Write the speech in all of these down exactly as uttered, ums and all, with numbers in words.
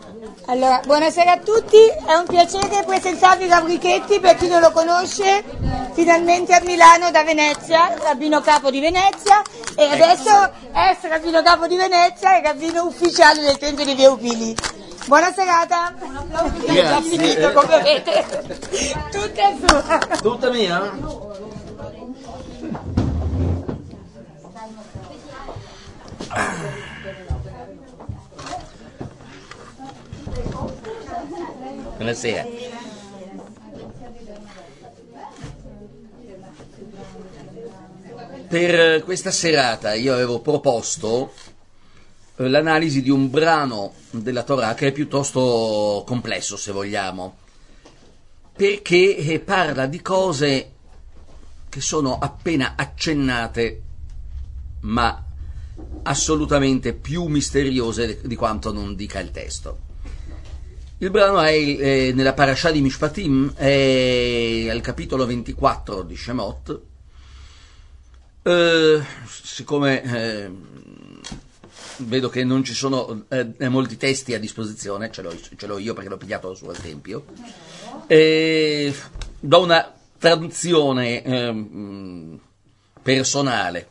Allora, buonasera a tutti, è un piacere presentarvi Gavrichetti, per chi non lo conosce, finalmente a Milano da Venezia, rabbino capo di Venezia, e adesso essere rabbino capo di Venezia e rabbino ufficiale del Tempio di Via Upili. Buona serata. Grazie. Come vedete, tutta è sua. Tutta mia? Buonasera. Per questa serata io avevo proposto l'analisi di un brano della Torah che è piuttosto complesso, se vogliamo, perché parla di cose che sono appena accennate, ma assolutamente più misteriose di quanto non dica il testo. Il brano è, è nella parasha di Mishpatim, è al capitolo ventiquattro di Shemot. Eh, siccome eh, vedo che non ci sono eh, molti testi a disposizione, ce l'ho, ce l'ho io perché l'ho pigliato su al Tempio, eh, do una traduzione eh, personale.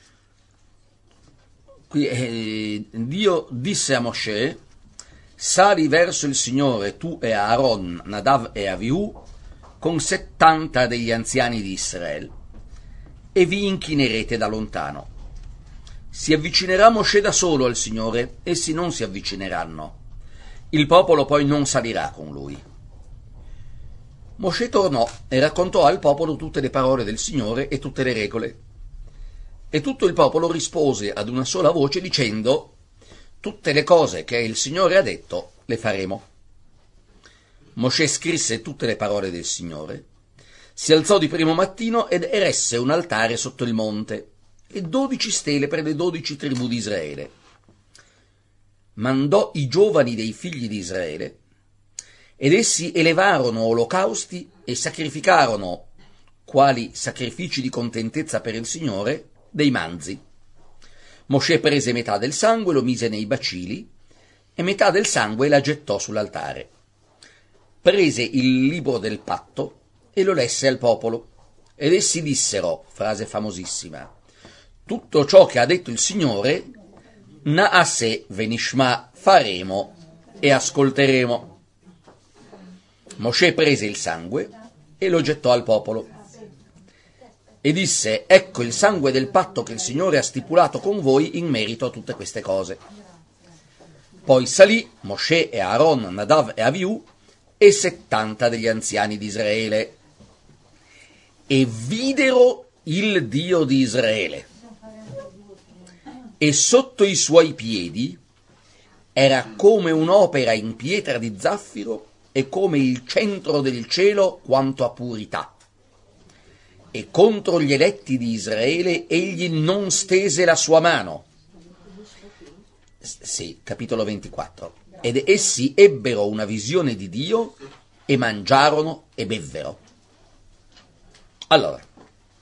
Qui, eh, Dio disse a Mosè: sali verso il Signore tu e Aaron, Nadav e Avihu, con settanta degli anziani di Israele, e vi inchinerete da lontano. Si avvicinerà Mosè da solo al Signore, essi non si avvicineranno. Il popolo poi non salirà con lui. Mosè tornò e raccontò al popolo tutte le parole del Signore e tutte le regole. E tutto il popolo rispose ad una sola voce dicendo: tutte le cose che il Signore ha detto le faremo. Mosè scrisse tutte le parole del Signore, si alzò di primo mattino ed eresse un altare sotto il monte e dodici stele per le dodici tribù di Israele. Mandò i giovani dei figli di Israele ed essi elevarono olocausti e sacrificarono, quali sacrifici di contentezza per il Signore, dei manzi. Mosè prese metà del sangue, lo mise nei bacili, e metà del sangue la gettò sull'altare. Prese il libro del patto e lo lesse al popolo, ed essi dissero, frase famosissima: tutto ciò che ha detto il Signore, Naaseh venishma, faremo e ascolteremo. Mosè prese il sangue e lo gettò al popolo. E disse: ecco il sangue del patto che il Signore ha stipulato con voi in merito a tutte queste cose. Poi salì Mosè e Aaron, Nadav e Avihu e settanta degli anziani di Israele e videro il Dio di Israele. E sotto i suoi piedi era come un'opera in pietra di zaffiro e come il centro del cielo quanto a purità. E contro gli eletti di Israele egli non stese la sua mano. Sì, capitolo ventiquattro. Ed essi ebbero una visione di Dio e mangiarono e bevvero. Allora,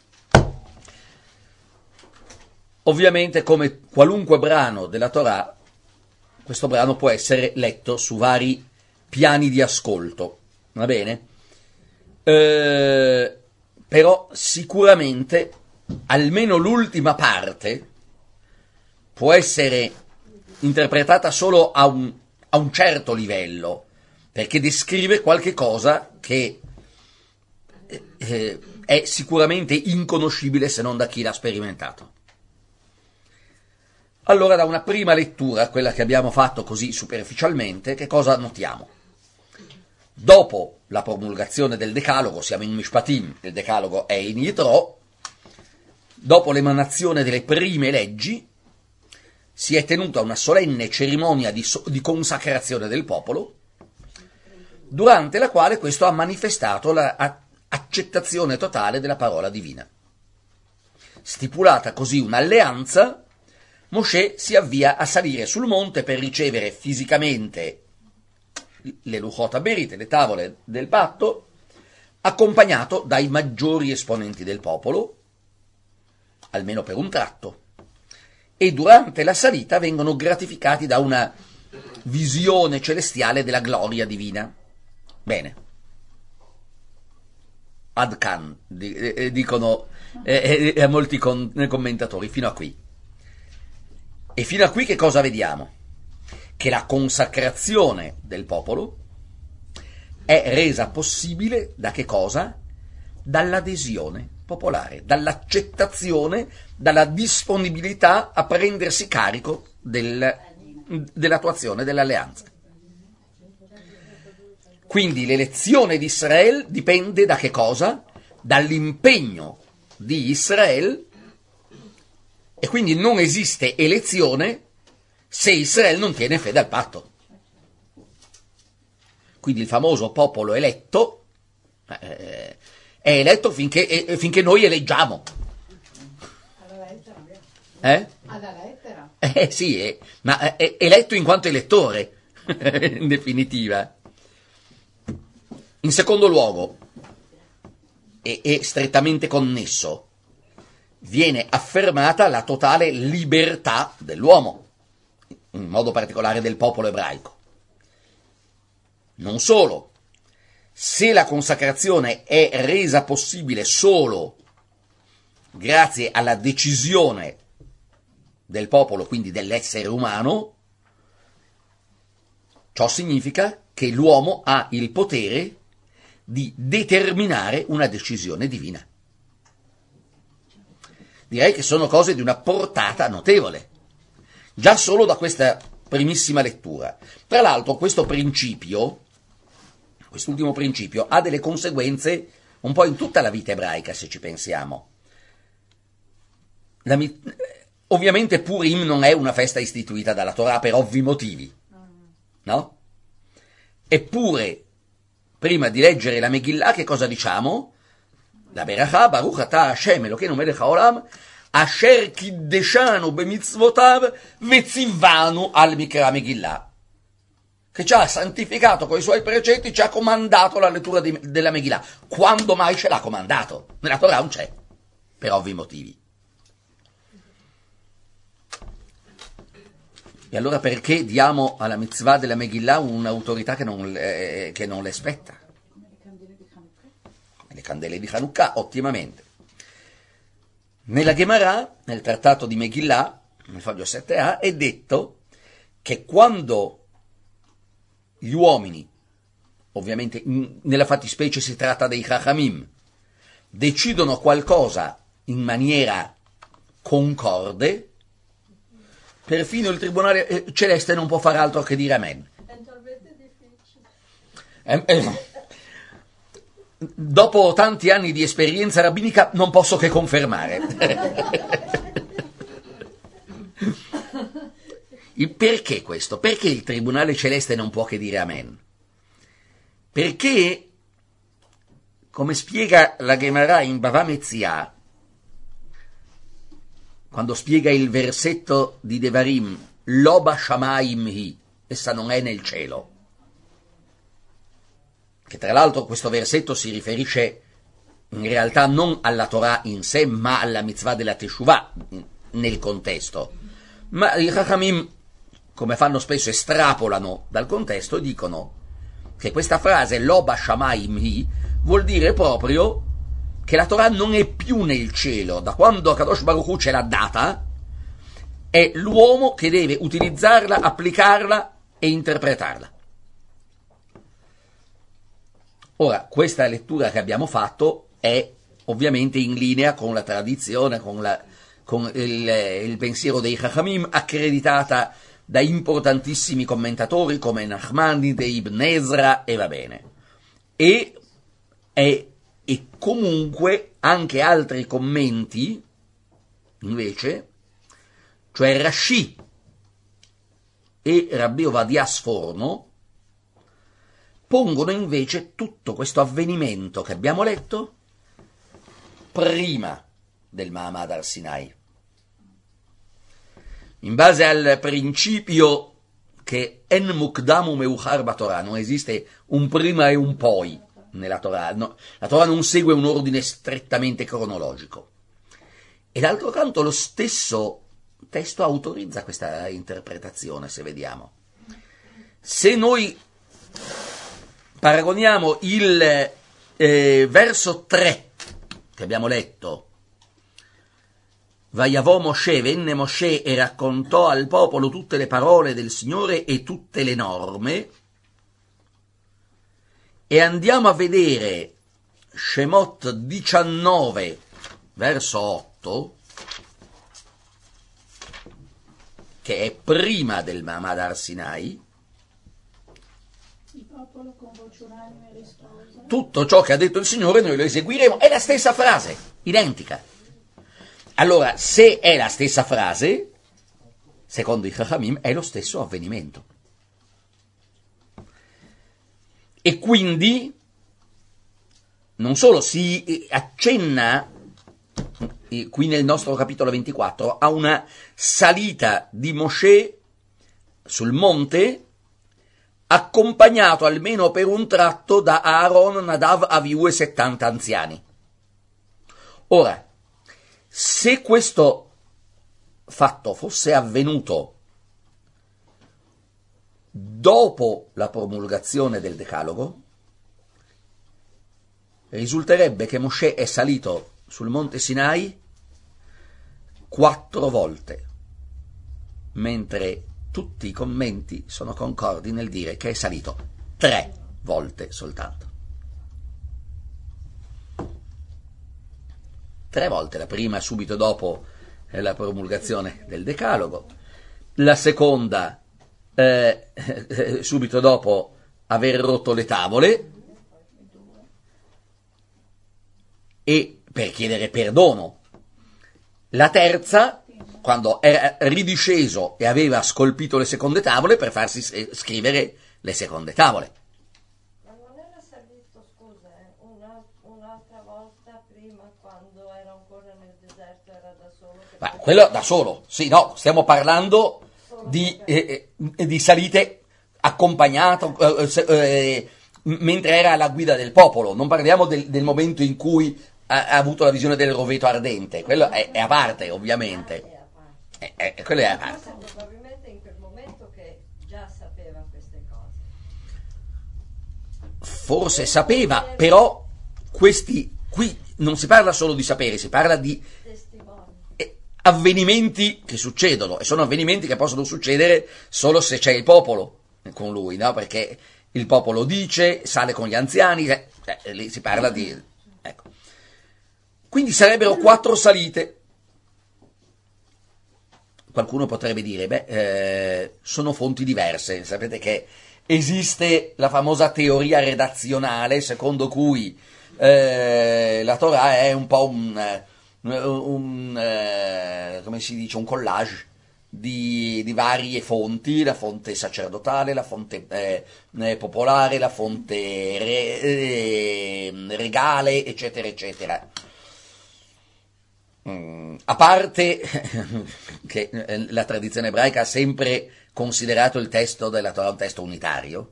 ovviamente, come qualunque brano della Torah, questo brano può essere letto su vari piani di ascolto, va bene? Eh... Però sicuramente almeno l'ultima parte può essere interpretata solo a un, a un certo livello, perché descrive qualche cosa che eh, è sicuramente inconoscibile se non da chi l'ha sperimentato. Allora, da una prima lettura, quella che abbiamo fatto così superficialmente, che cosa notiamo? Dopo la promulgazione del Decalogo, siamo in Mishpatim, il Decalogo è in Yitro, dopo l'emanazione delle prime leggi, si è tenuta una solenne cerimonia di, so- di consacrazione del popolo, durante la quale questo ha manifestato l'accettazione totale della parola divina. Stipulata così un'alleanza, Mosè si avvia a salire sul monte per ricevere fisicamente le Luchot Haberit, le tavole del patto, accompagnato dai maggiori esponenti del popolo, almeno per un tratto, e durante la salita vengono gratificati da una visione celestiale della gloria divina. Bene. Ad can, dicono eh, eh, molti con, commentatori, fino a qui. E fino a qui che cosa vediamo? Che la consacrazione del popolo è resa possibile da che cosa? Dall'adesione popolare, dall'accettazione, dalla disponibilità a prendersi carico del, dell'attuazione dell'alleanza. Quindi l'elezione di Israele dipende da che cosa? Dall'impegno di Israele, e quindi non esiste elezione se Israele non tiene fede al patto. Quindi il famoso popolo eletto eh, è eletto finché, eh, finché noi eleggiamo. Eh? Alla lettera? Eh sì, eh, ma è eletto in quanto elettore, in definitiva. In secondo luogo, e, e strettamente connesso, viene affermata la totale libertà dell'uomo, in modo particolare del popolo ebraico. Non solo, se la consacrazione è resa possibile solo grazie alla decisione del popolo, quindi dell'essere umano, ciò significa che l'uomo ha il potere di determinare una decisione divina. Direi che sono cose di una portata notevole, già solo da questa primissima lettura. Tra l'altro questo principio, quest'ultimo principio, ha delle conseguenze un po' in tutta la vita ebraica, se ci pensiamo. La, ovviamente Purim non è una festa istituita dalla Torah per ovvi motivi, no? Eppure, prima di leggere la Megillah, che cosa diciamo? La Berachah, Baruch Ata Hashem Elokeinu Melech Haolam, Asher Kiddeshanu Bemitzvotav Vetzivanu al Mikra Megillah, che ci ha santificato con i suoi precetti, ci ha comandato la lettura di, della Megillah. Quando mai ce l'ha comandato? Nella Torah non c'è, per ovvi motivi. E allora perché diamo alla mitzvah della Megillah un'autorità che non, eh, che non le spetta? Come le candele di Hanukkah, ottimamente. Nella Gemara, nel trattato di Megillah, nel foglio sette a, è detto che quando gli uomini, ovviamente in, nella fattispecie si tratta dei Chachamim, decidono qualcosa in maniera concorde, perfino il tribunale celeste non può fare altro che dire amen. Eh, eh, dopo tanti anni di esperienza rabbinica non posso che confermare. Il perché questo? Perché il tribunale celeste non può che dire amen? Perché, come spiega la Gemara in Bava Metzia, quando spiega il versetto di Devarim, Lo Bashamayim hi, essa non è nel cielo, che tra l'altro questo versetto si riferisce in realtà non alla Torah in sé, ma alla mitzvah della Teshuvah nel contesto. Ma i Chachamim, come fanno spesso, estrapolano dal contesto e dicono che questa frase Lo Bashamayim hi vuol dire proprio che la Torah non è più nel cielo, da quando Kadosh Baruch Hu ce l'ha data, è l'uomo che deve utilizzarla, applicarla e interpretarla. Ora, questa lettura che abbiamo fatto è ovviamente in linea con la tradizione, con, la, con il, il pensiero dei Chachamim, accreditata da importantissimi commentatori come Nachmanides, Ibn Ezra, e va bene. E è E comunque anche altri commenti, invece, cioè Rashi e Rabbi Ovadia Sforno, pongono invece tutto questo avvenimento che abbiamo letto prima del Mahamad al Sinai. In base al principio che En Mukdamu Meuchar Batorah, non esiste un prima e un poi nella Torah, no, la Torah non segue un ordine strettamente cronologico. E d'altro canto lo stesso testo autorizza questa interpretazione, se vediamo. se noi paragoniamo il eh, verso tre che abbiamo letto, Vayavò Mosè, venne Mosè e raccontò al popolo tutte le parole del Signore e tutte le norme, e andiamo a vedere Shemot diciannove, verso otto, che è prima del Ma'amad Har Sinai. Il popolo con voce unanime rispose. Tutto ciò che ha detto il Signore noi lo eseguiremo, è la stessa frase, identica. Allora, se è la stessa frase, secondo i Chachamim, è lo stesso avvenimento. E quindi, non solo si accenna, qui nel nostro capitolo ventiquattro, a una salita di Mosè sul monte, accompagnato almeno per un tratto da Aaron, Nadav, Avihu e settanta anziani. Ora, se questo fatto fosse avvenuto dopo la promulgazione del Decalogo, risulterebbe che Mosè è salito sul monte Sinai quattro volte, mentre tutti i commenti sono concordi nel dire che è salito tre volte soltanto. Tre volte, la prima subito dopo la promulgazione del Decalogo, la seconda eh, subito dopo aver rotto le tavole e per chiedere perdono, la terza quando era ridisceso e aveva scolpito le seconde tavole per farsi scrivere le seconde tavole. Ma non era salito, scusa, eh, una, un'altra volta prima quando era ancora nel deserto, era da solo? Ma quello da solo, sì, no, stiamo parlando di, eh, di salite accompagnato, eh, eh, mentre era alla guida del popolo, non parliamo del, del momento in cui ha, ha avuto la visione del roveto ardente, quello è, è a parte ovviamente. Eh, eh, quello è a parte. Probabilmente in quel momento che già sapeva queste cose. Forse sapeva, però questi qui non si parla solo di sapere, si parla di eh, avvenimenti che succedono, e sono avvenimenti che possono succedere solo se c'è il popolo con lui, no? Perché il popolo dice, sale con gli anziani, eh, eh, lì si parla di... Ecco. Quindi sarebbero quattro salite. Qualcuno potrebbe dire, beh, eh, sono fonti diverse. Sapete che esiste la famosa teoria redazionale secondo cui eh, la Torah è un po' un, un eh, come si dice, un collage di, di varie fonti, la fonte sacerdotale, la fonte eh, popolare, la fonte re, eh, regale, eccetera, eccetera. A parte che la tradizione ebraica ha sempre considerato il testo della Torah un testo unitario,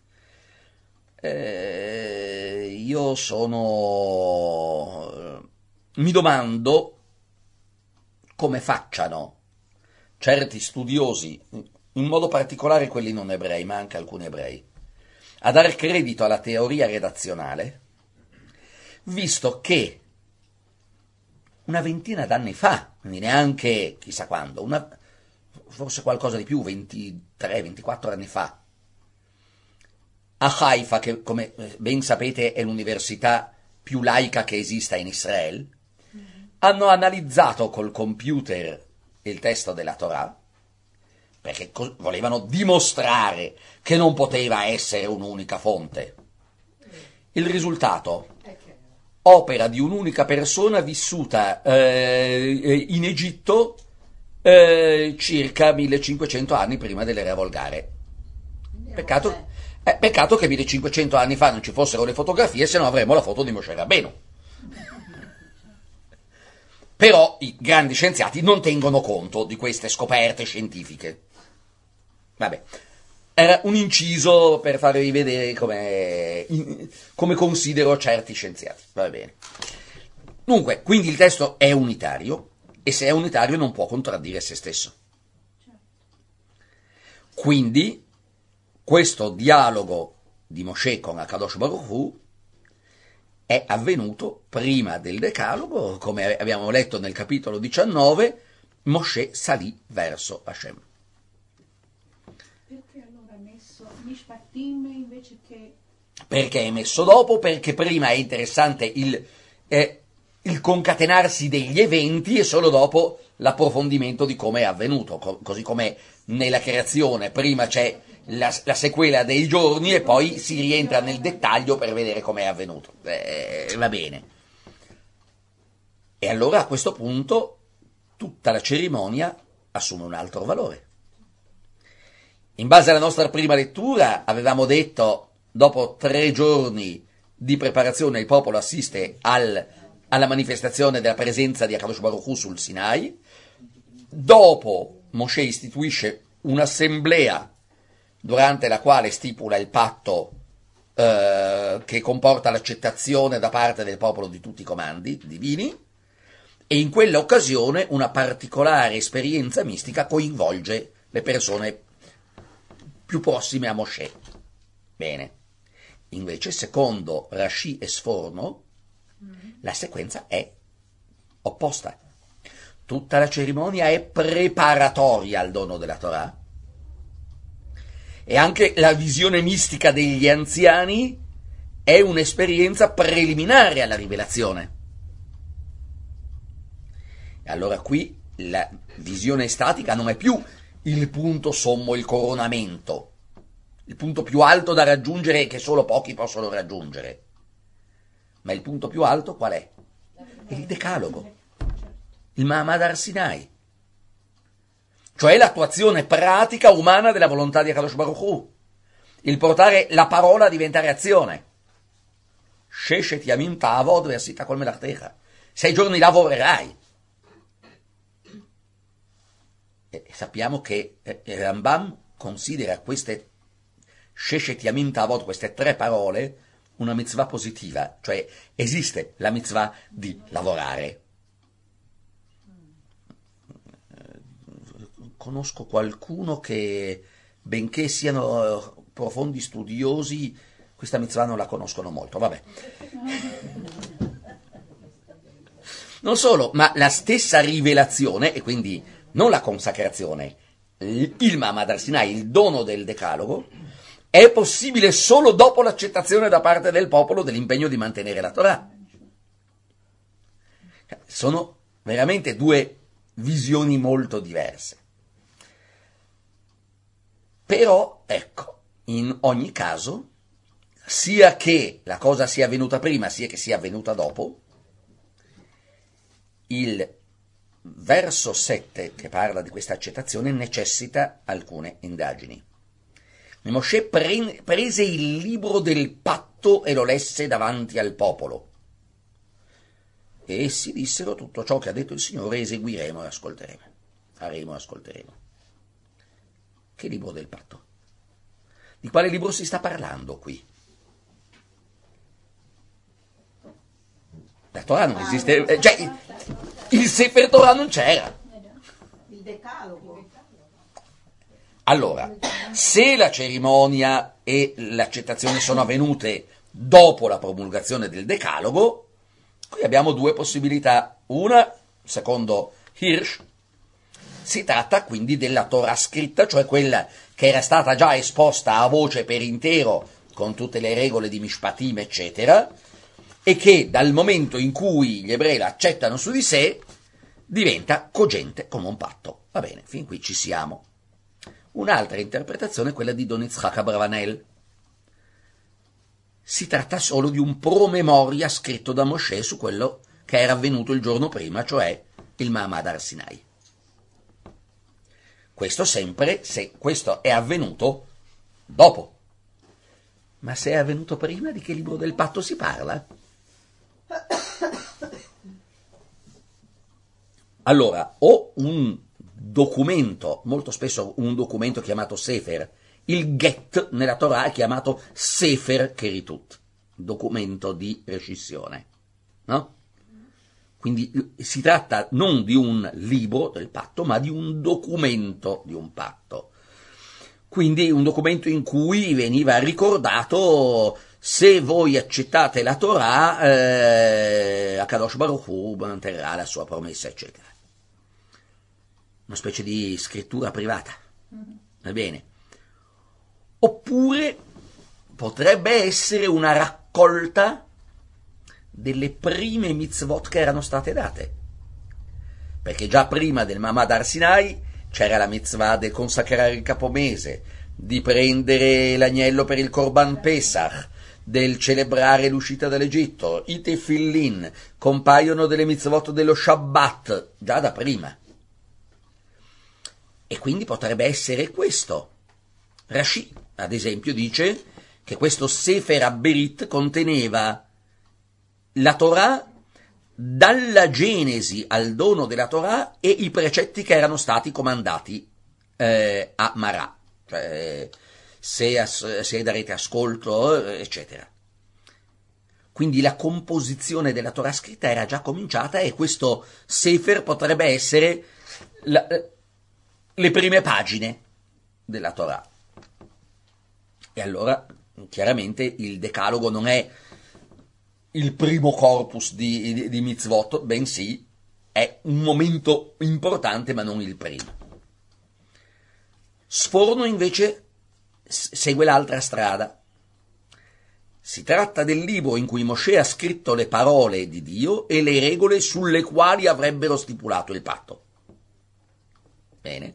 eh, io sono... mi domando come facciano certi studiosi, in modo particolare quelli non ebrei, ma anche alcuni ebrei, a dare credito alla teoria redazionale, visto che una ventina d'anni fa, quindi neanche chissà quando, una, forse qualcosa di più, ventitré ventiquattro anni fa, a Haifa, che come ben sapete è l'università più laica che esista in Israele, mm-hmm. hanno analizzato col computer il testo della Torah, perché co- volevano dimostrare che non poteva essere un'unica fonte. Il risultato... opera di un'unica persona vissuta eh, in Egitto eh, circa millecinquecento anni prima dell'era volgare. Peccato, eh, peccato che millecinquecento anni fa non ci fossero le fotografie, se no avremmo la foto di Moshe Rabbeinu. Però i grandi scienziati non tengono conto di queste scoperte scientifiche. Vabbè. Era un inciso per farvi vedere come, come considero certi scienziati. Va bene. Dunque, quindi il testo è unitario, e se è unitario non può contraddire se stesso. Quindi, questo dialogo di Mosè con Akadosh Baruch Hu è avvenuto prima del Decalogo, come abbiamo letto nel capitolo diciannove, Mosè salì verso Hashem. Perché allora ha messo Mishpatim invece che... Perché è messo dopo? Perché prima è interessante il, eh, il concatenarsi degli eventi e solo dopo l'approfondimento di come è avvenuto, co- così come nella creazione prima c'è la, la sequela dei giorni e poi si rientra nel dettaglio per vedere come è avvenuto. Eh, va bene. E allora a questo punto tutta la cerimonia assume un altro valore. In base alla nostra prima lettura avevamo detto, dopo tre giorni di preparazione il popolo assiste al, alla manifestazione della presenza di Akadosh Baruch Hu sul Sinai. Dopo Mosè istituisce un'assemblea durante la quale stipula il patto eh, che comporta l'accettazione da parte del popolo di tutti i comandi divini, e in quell'occasione una particolare esperienza mistica coinvolge le persone più prossime a Mosè. Bene. Invece, secondo Rashi e Sforno, la sequenza è opposta. Tutta la cerimonia è preparatoria al dono della Torah e anche la visione mistica degli anziani è un'esperienza preliminare alla rivelazione. E allora qui la visione estatica non è più il punto sommo, il coronamento, il punto più alto da raggiungere che solo pochi possono raggiungere. Ma il punto più alto qual è? È il Decalogo, il Ma'amad Har Sinai, cioè l'attuazione pratica umana della volontà di Akadosh Baruch Hu, il portare la parola a diventare azione. Sheshet yamim ta'avod ve'asita kol melachtecha. Sei giorni lavorerai. E sappiamo che Rambam considera queste Sheshet yamim ta'avod, queste tre parole, una mitzvah positiva, cioè esiste la mitzvah di lavorare. Conosco qualcuno che, benché siano profondi studiosi, questa mitzvah non la conoscono molto, vabbè. Non solo, ma la stessa rivelazione, e quindi non la consacrazione, il Ma'amad Har Sinai, il dono del Decalogo, è possibile solo dopo l'accettazione da parte del popolo dell'impegno di mantenere la Torah. Sono veramente due visioni molto diverse. Però, ecco, in ogni caso, sia che la cosa sia avvenuta prima, sia che sia avvenuta dopo, il verso sette che parla di questa accettazione necessita alcune indagini. Mosè pre- prese il libro del patto e lo lesse davanti al popolo. E essi dissero: tutto ciò che ha detto il Signore eseguiremo e ascolteremo. Faremo e ascolteremo. Che libro del patto? Di quale libro si sta parlando qui? La Torah non esiste, cioè il, il Sefer Torah non c'era. Il Decalogo. Allora, se la cerimonia e l'accettazione sono avvenute dopo la promulgazione del Decalogo, qui abbiamo due possibilità. Una, secondo Hirsch, si tratta quindi della Torah scritta, cioè quella che era stata già esposta a voce per intero, con tutte le regole di Mishpatim, eccetera, e che dal momento in cui gli ebrei la accettano su di sé, diventa cogente come un patto. Va bene, fin qui ci siamo. Un'altra interpretazione è quella di Don Yitzhak Abravanel. Si tratta solo di un promemoria scritto da Mosè su quello che era avvenuto il giorno prima, cioè il Ma'amad Har Sinai. Questo sempre se questo è avvenuto dopo. Ma se è avvenuto prima, di che libro del patto si parla? Allora, o un documento, molto spesso un documento chiamato Sefer, il Get nella Torah è chiamato Sefer Keritut, documento di rescissione, no? Quindi si tratta non di un libro del patto, ma di un documento di un patto. quindi un documento in cui veniva ricordato: se voi accettate la Torah, eh, Akadosh Baruch Hu manterrà la sua promessa, eccetera. Una specie di scrittura privata, va bene? Oppure potrebbe essere una raccolta delle prime mitzvot che erano state date, perché già prima del Mamad Har Sinai c'era la mitzvah del consacrare il capomese, di prendere l'agnello per il Korban Pesach, del celebrare l'uscita dall'Egitto. I tefillin compaiono delle mitzvot dello Shabbat già da prima, e quindi potrebbe essere questo. Rashi, ad esempio, dice che questo Sefer Aberit conteneva la Torah dalla Genesi al dono della Torah e i precetti che erano stati comandati eh, a Marà, cioè se, as- se darete ascolto, eccetera. Quindi la composizione della Torah scritta era già cominciata, e questo Sefer potrebbe essere la, le prime pagine della Torah. E allora, chiaramente, il Decalogo non è il primo corpus di, di, di mitzvot, bensì è un momento importante, ma non il primo. Sforno invece segue l'altra strada. Si tratta del libro in cui Mosè ha scritto le parole di Dio e le regole sulle quali avrebbero stipulato il patto. Bene.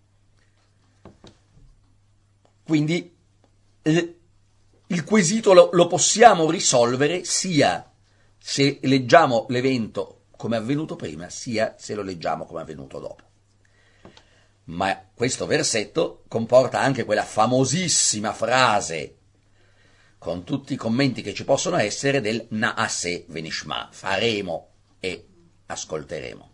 Quindi il, il quesito lo, lo possiamo risolvere sia se leggiamo l'evento come è avvenuto prima, sia se lo leggiamo come è avvenuto dopo. Ma questo versetto comporta anche quella famosissima frase, con tutti i commenti che ci possono essere, del Naaseh venishma, faremo e ascolteremo.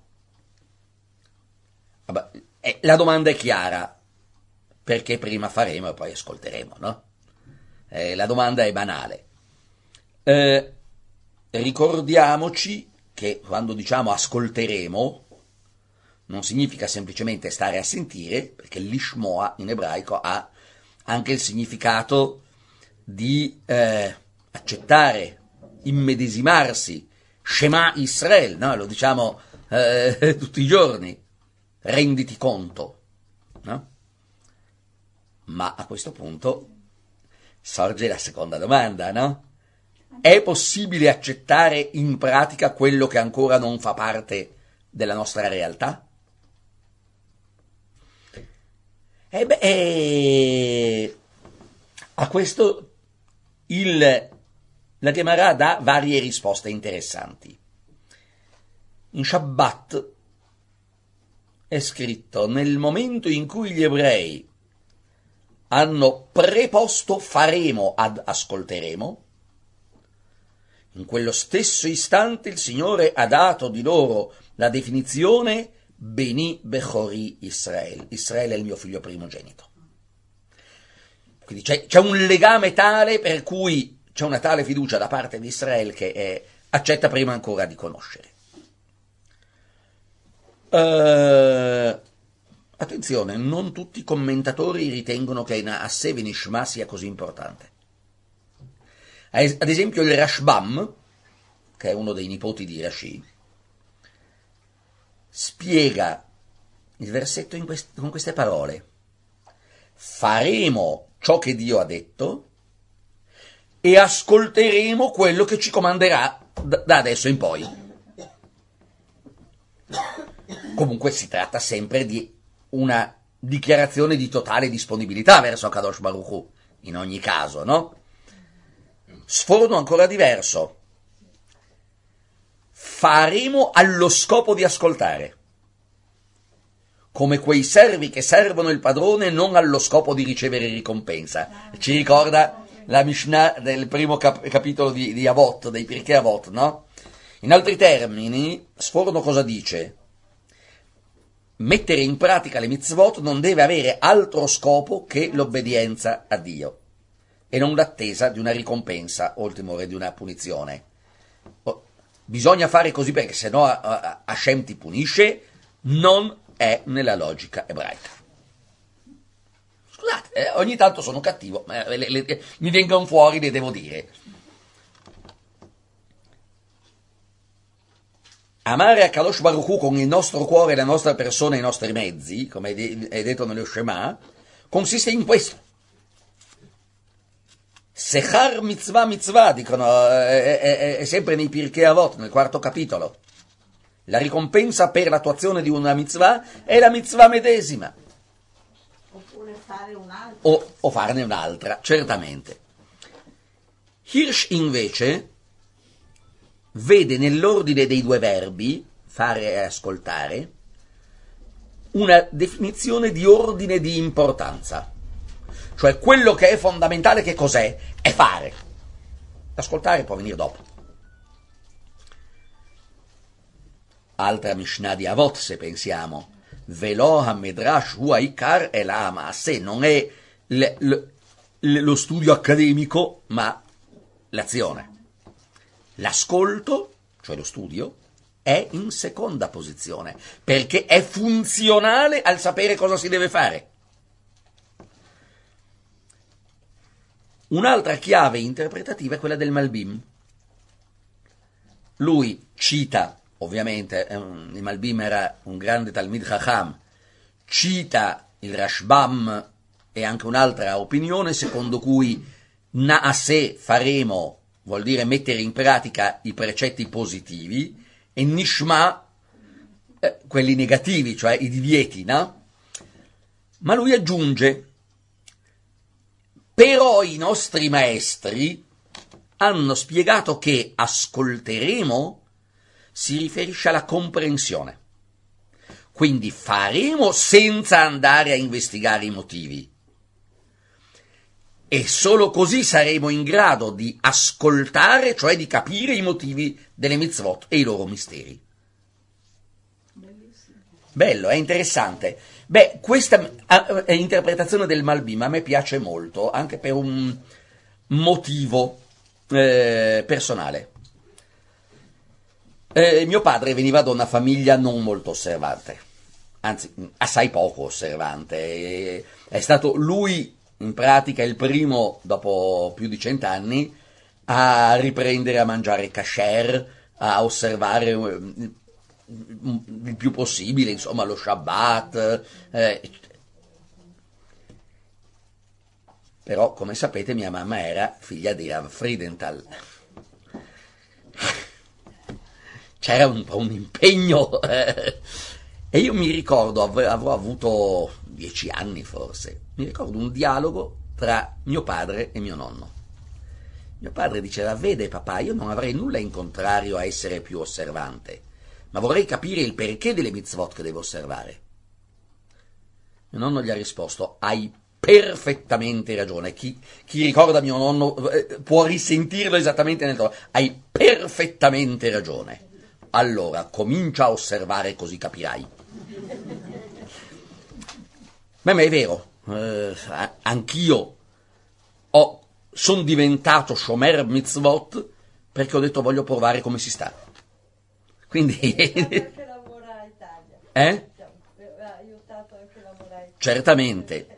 Vabbè, eh, la domanda è chiara: perché prima faremo e poi ascolteremo, no? Eh, la domanda è banale. Eh, ricordiamoci che quando diciamo ascolteremo non significa semplicemente stare a sentire, perché l'ishmoa in ebraico ha anche il significato di eh, accettare, immedesimarsi, Shema Israel, no? Lo diciamo eh, tutti i giorni, renditi conto, no? Ma a questo punto sorge la seconda domanda, no? È possibile accettare in pratica quello che ancora non fa parte della nostra realtà? E beh, eh, a questo il, la Gemara dà varie risposte interessanti. In Shabbat è scritto: nel momento in cui gli ebrei hanno preposto faremo ad ascolteremo, in quello stesso istante il Signore ha dato di loro la definizione Beni Bechori Israel. Israele è il mio figlio primogenito. Quindi c'è, c'è un legame tale per cui c'è una tale fiducia da parte di Israele che eh, accetta prima ancora di conoscere. Uh, attenzione, non tutti i commentatori ritengono che Naaseh venishma sia così importante. Ad esempio il Rashbam, che è uno dei nipoti di Rashi, spiega il versetto in quest- con queste parole: faremo ciò che Dio ha detto e ascolteremo quello che ci comanderà d- da adesso in poi. Comunque si tratta sempre di una dichiarazione di totale disponibilità verso Kadosh Baruch Hu, in ogni caso, no? Sforno ancora diverso: faremo allo scopo di ascoltare, come quei servi che servono il padrone non allo scopo di ricevere ricompensa. Ci ricorda la Mishnah del primo cap- capitolo di, di Avot, dei Pirkei Avot, no? In altri termini, Sforno cosa dice? Mettere in pratica le mitzvot non deve avere altro scopo che l'obbedienza a Dio e non l'attesa di una ricompensa o il timore di una punizione. Bisogna fare così perché sennò Hashem ti punisce, non è nella logica ebraica. Scusate, eh, ogni tanto sono cattivo, ma le, le, mi vengono fuori, le devo dire. Amare a Kadosh Baruch Hu con il nostro cuore, la nostra persona e i nostri mezzi, come è detto nello Shema, consiste in questo. Sechar mitzvah mitzvah, dicono, è, è, è sempre nei Pirkei Avot, nel quarto capitolo. La ricompensa per l'attuazione di una mitzvah è la mitzvah medesima. Oppure fare un'altra. O, o farne un'altra, certamente. Hirsch invece vede nell'ordine dei due verbi, fare e ascoltare, una definizione di ordine di importanza. Cioè quello che è fondamentale che cos'è? È fare. Ascoltare può venire dopo. Altra Mishnah di Avot, se pensiamo. Velo ha-medrash hu ha'ikar el ha'maaseh. Non è le, le, lo studio accademico, ma l'azione. L'ascolto, cioè lo studio, è in seconda posizione, perché è funzionale al sapere cosa si deve fare. Un'altra chiave interpretativa è quella del Malbim. Lui cita, ovviamente, il Malbim era un grande Talmid Chacham, cita il Rashbam e anche un'altra opinione secondo cui Naaseh, faremo, vuol dire mettere in pratica i precetti positivi, e Nishma, eh, quelli negativi, cioè i divieti, no? Ma lui aggiunge: però i nostri maestri hanno spiegato che ascolteremo si riferisce alla comprensione. Quindi faremo senza andare a investigare i motivi. E solo così saremo in grado di ascoltare, cioè di capire i motivi delle mitzvot e i loro misteri. Bellissimo. Bello, è interessante. Beh, questa eh, interpretazione del Malbim a me piace molto, anche per un motivo eh, personale. Eh, mio padre veniva da una famiglia non molto osservante, anzi, assai poco osservante. È stato lui, in pratica, il primo, dopo più di cent'anni, a riprendere a mangiare kasher, a osservare il più possibile, insomma, lo Shabbat. Eh. Però, come sapete, mia mamma era figlia di Rav Friedenthal. C'era un po' un impegno. Eh. E io mi ricordo, av- avrò avuto dieci anni forse, mi ricordo un dialogo tra mio padre e mio nonno. Mio padre diceva: vede papà, io non avrei nulla in contrario a essere più osservante, ma vorrei capire il perché delle mitzvot che devo osservare. Mio nonno gli ha risposto: hai perfettamente ragione. Chi, chi ricorda mio nonno eh, può risentirlo esattamente nel tono. Hai perfettamente ragione. Allora comincia a osservare, così capirai. Ma è vero, eh, anch'io ho, sono diventato shomer mitzvot perché ho detto voglio provare come si sta. Quindi Anche lavora a Italia. eh? Ha aiutato anche a lavorare a Italia. Certamente.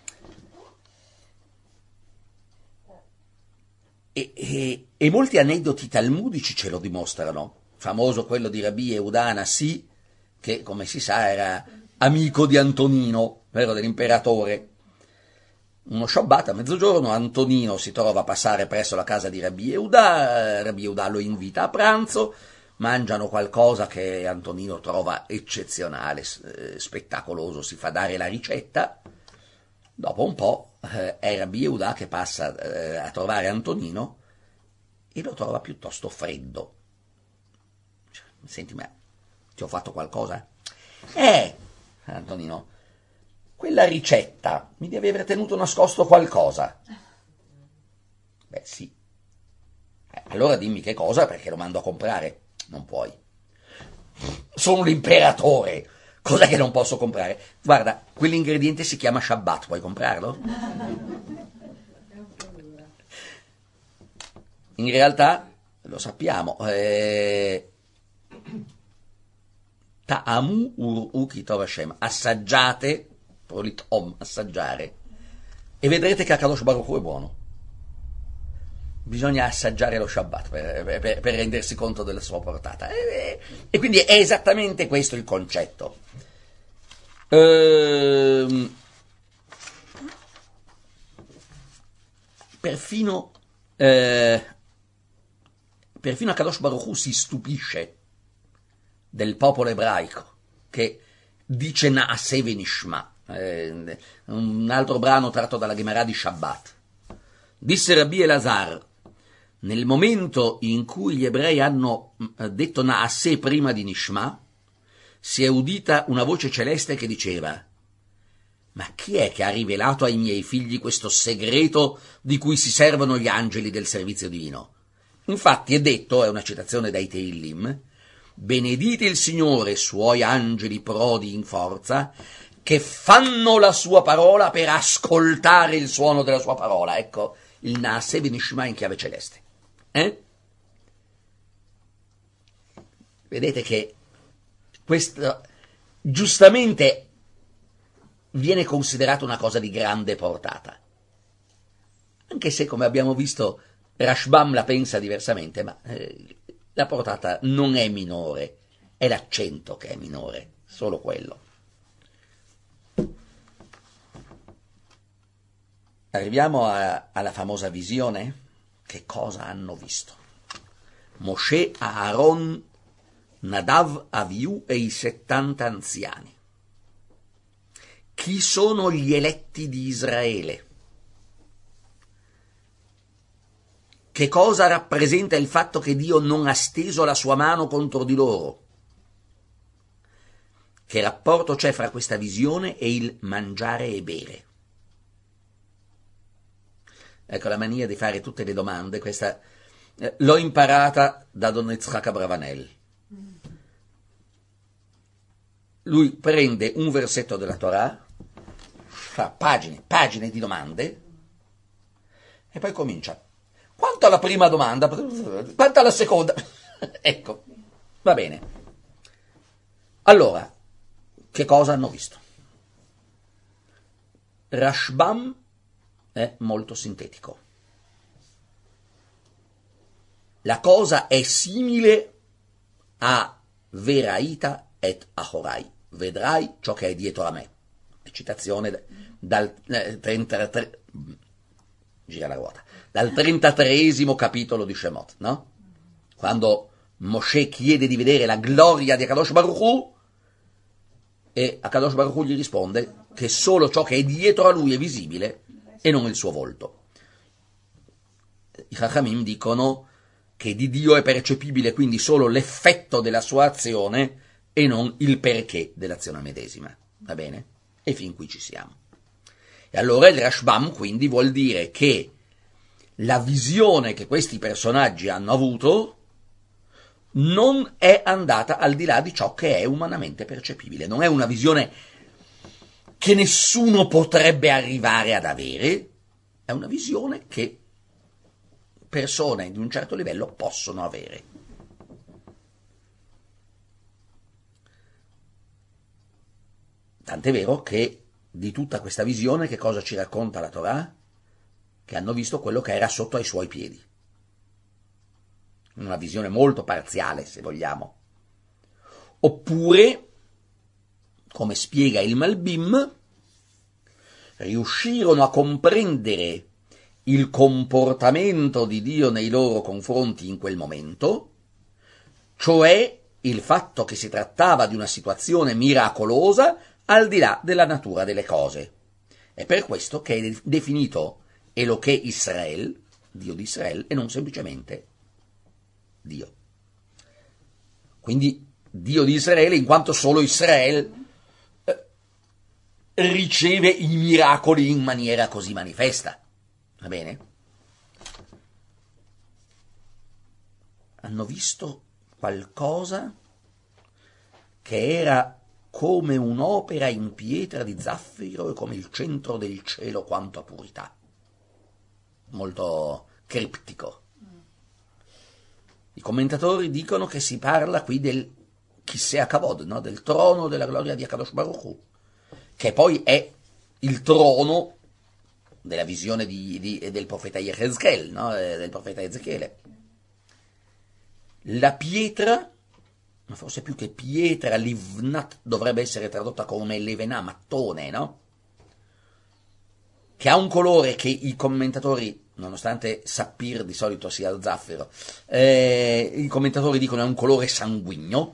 E, e, e molti aneddoti talmudici ce lo dimostrano. Famoso quello di Rabbi Yehuda Hanassi, che come si sa era amico di Antonino, vero, dell'imperatore. Uno Shabbat a mezzogiorno Antonino si trova a passare presso la casa di Rabbi Yehuda, Rabbi Yehuda lo invita a pranzo, mangiano qualcosa che Antonino trova eccezionale, eh, spettacoloso, si fa dare la ricetta. Dopo un po' eh, è Rabbi Yehuda che passa eh, a trovare Antonino e lo trova piuttosto freddo. Senti, ma ti ho fatto qualcosa? Eh, Antonino, quella ricetta mi devi aver tenuto nascosto qualcosa. Beh, sì. Eh, allora dimmi che cosa, perché lo mando a comprare. Non puoi. Sono l'imperatore. Cos'è che non posso comprare? Guarda, quell'ingrediente si chiama Shabbat, puoi comprarlo? In realtà, lo sappiamo, eh, Ta'amu ur'u kitov Hashem, assaggiate, prolit om, assaggiare, e vedrete che Akadosh Baruch Hu è buono. Bisogna assaggiare lo Shabbat per, per, per rendersi conto della sua portata. E, e quindi è esattamente questo il concetto. Ehm, perfino, eh, perfino Akadosh Baruch Hu si stupisce del popolo ebraico che dice Naaseh v'nishma, eh, un altro brano tratto dalla Gemara di Shabbat. Disse Rabbi Elazar: nel momento in cui gli ebrei hanno detto Naaseh prima di Nishma, si è udita una voce celeste che diceva: ma chi è che ha rivelato ai miei figli questo segreto di cui si servono gli angeli del servizio divino? Infatti è detto, è una citazione dai Tehillim: benedite il Signore, suoi angeli prodi in forza, che fanno la sua parola per ascoltare il suono della sua parola. Ecco, il Naaseh v'nishma in chiave celeste. Eh? Vedete che questo giustamente viene considerato una cosa di grande portata, anche se, come abbiamo visto, Rashbam la pensa diversamente, ma eh, la portata non è minore, è l'accento che è minore, solo quello. Arriviamo a, alla famosa visione. Che cosa hanno visto? Mosè, Aaron, Nadav, Aviù e i settanta anziani. Chi sono gli eletti di Israele? Che cosa rappresenta il fatto che Dio non ha steso la sua mano contro di loro? Che rapporto c'è fra questa visione e il mangiare e bere? Ecco, la mania di fare tutte le domande, questa eh, l'ho imparata da Don Yitzhak Abravanel. Lui prende un versetto della Torah, fa pagine, pagine di domande, e poi comincia. Quanto alla prima domanda, quanto alla seconda? Ecco, va bene. Allora, che cosa hanno visto? Rashbam è molto sintetico. La cosa è simile a Veraita et Ahorai. Vedrai ciò che è dietro a me. Citazione dal eh, trentatré, gira la ruota, dal trentatreesimo capitolo di Shemot, no? Quando Mosè chiede di vedere la gloria di Akadosh Baruch Hu, e Akadosh Baruch Hu gli risponde che solo ciò che è dietro a lui è visibile e non il suo volto. I Chachamim dicono che di Dio è percepibile quindi solo l'effetto della sua azione e non il perché dell'azione medesima. Va bene? E fin qui ci siamo. E allora il Rashbam quindi vuol dire che la visione che questi personaggi hanno avuto non è andata al di là di ciò che è umanamente percepibile. Non è una visione che nessuno potrebbe arrivare ad avere, è una visione che persone di un certo livello possono avere. Tant'è vero che di tutta questa visione che cosa ci racconta la Torah? Che hanno visto quello che era sotto ai suoi piedi. Una visione molto parziale, se vogliamo. Oppure, come spiega il Malbim, riuscirono a comprendere il comportamento di Dio nei loro confronti in quel momento, cioè il fatto che si trattava di una situazione miracolosa al di là della natura delle cose. È per questo che è definito Eloché Israel, Dio di Israele, e non semplicemente Dio. Quindi Dio di Israele, in quanto solo Israele eh, riceve i miracoli in maniera così manifesta. Va bene? Hanno visto qualcosa che era come un'opera in pietra di zaffiro e come il centro del cielo quanto a purità. Molto criptico. I commentatori dicono che si parla qui del Kisei HaKavod, no? Del trono della gloria di Akadosh Baruch Hu, che poi è il trono della visione di, di, del profeta Yechezkel, no? Del profeta Ezechiele. La pietra, ma forse più che pietra, livnat dovrebbe essere tradotta come levenà, mattone, no? Che ha un colore che i commentatori, nonostante sappir di solito sia zaffiro, eh, i commentatori dicono è un colore sanguigno.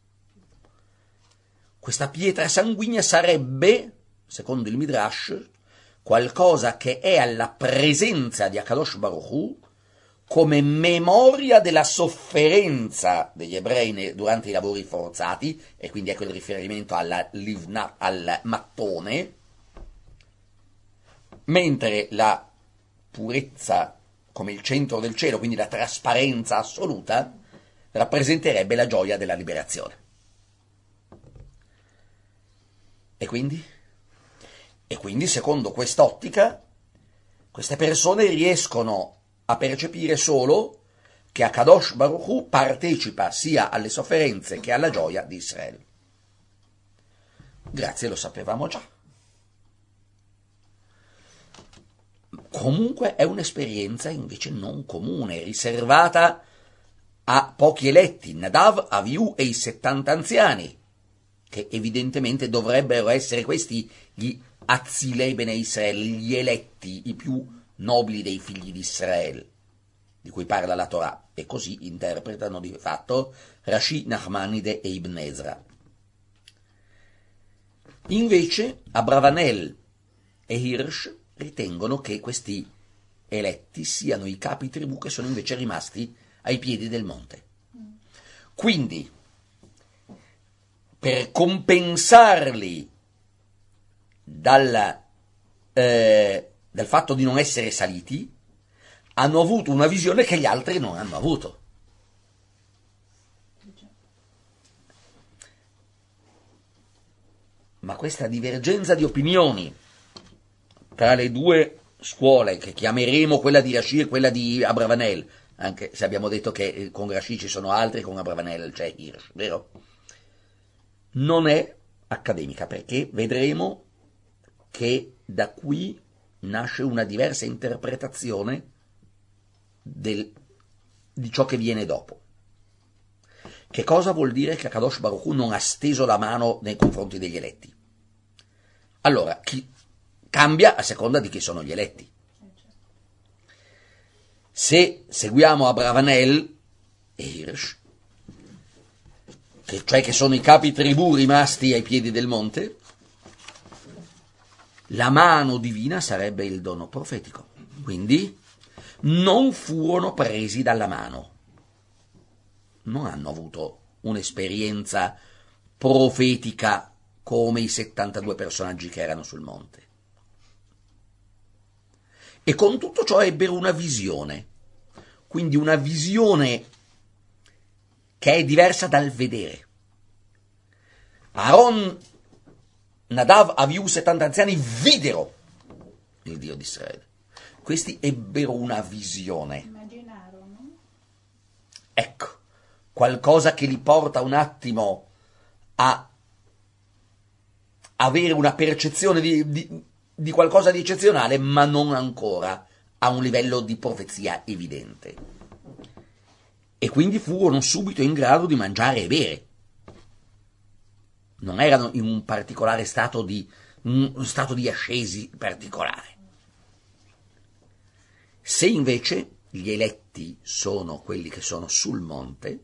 Questa pietra sanguigna sarebbe, secondo il Midrash, qualcosa che è alla presenza di Akadosh Baruch Hu come memoria della sofferenza degli ebrei durante i lavori forzati, e quindi ecco il riferimento alla livna, al mattone, mentre la purezza come il centro del cielo, quindi la trasparenza assoluta, rappresenterebbe la gioia della liberazione. E quindi? E quindi, secondo quest'ottica, queste persone riescono a percepire solo che Akadosh Baruch Hu partecipa sia alle sofferenze che alla gioia di Israele. Grazie, lo sapevamo già. Comunque è un'esperienza invece non comune, riservata a pochi eletti, Nadav, Avihu e i settanta anziani, che evidentemente dovrebbero essere questi gli Atzilei Bene Israel, gli eletti, i più nobili dei figli di Israele, di cui parla la Torah, e così interpretano di fatto Rashi, Nachmanide e Ibn Ezra. Invece Abravanel e Hirsch ritengono che questi eletti siano i capi tribù che sono invece rimasti ai piedi del monte. Quindi, per compensarli dal, eh, dal fatto di non essere saliti, hanno avuto una visione che gli altri non hanno avuto. Ma questa divergenza di opinioni tra le due scuole, che chiameremo quella di Rashi e quella di Abravanel, anche se abbiamo detto che con Rashi ci sono altri, con Abravanel c'è Hirsch, vero? Non è accademica, perché vedremo che da qui nasce una diversa interpretazione del, di ciò che viene dopo. Che cosa vuol dire che Akadosh Baruch Hu non ha steso la mano nei confronti degli eletti? Allora, chi cambia a seconda di chi sono gli eletti. Se seguiamo Abravanel e Hirsch, che, cioè che sono i capi tribù rimasti ai piedi del monte, la mano divina sarebbe il dono profetico. Quindi non furono presi dalla mano. Non hanno avuto un'esperienza profetica come i settantadue personaggi che erano sul monte. E con tutto ciò ebbero una visione, quindi una visione che è diversa dal vedere. Aaron, Nadav, Avihu, settanta anziani videro il Dio di Israele. Questi ebbero una visione. Immaginarono. Ecco, qualcosa che li porta un attimo a avere una percezione di, di, di qualcosa di eccezionale, ma non ancora a un livello di profezia evidente. E quindi furono subito in grado di mangiare e bere. Non erano in un particolare stato di, un stato di ascesi particolare. Se invece gli eletti sono quelli che sono sul monte,